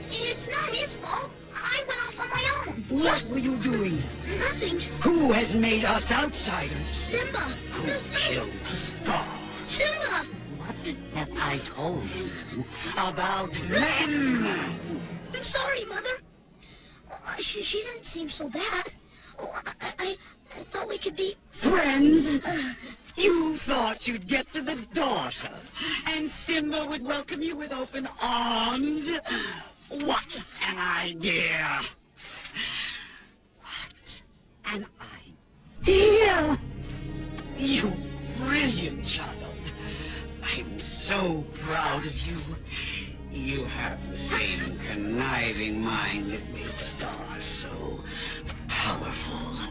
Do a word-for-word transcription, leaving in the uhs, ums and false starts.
It's not his fault. I went off on my own. What were you doing? Nothing. Who has made us outsiders? Simba. Who killed Scar? Simba. What have I told you about them? I'm sorry, Mother. Uh, she, she didn't seem so bad. Oh, I, I, I thought we could be... Friends? Uh, You thought you'd get to the daughter, and Simba would welcome you with open arms? What an idea! What an idea! You brilliant child. I'm so proud of you. You have the same conniving mind that made Scar so powerful.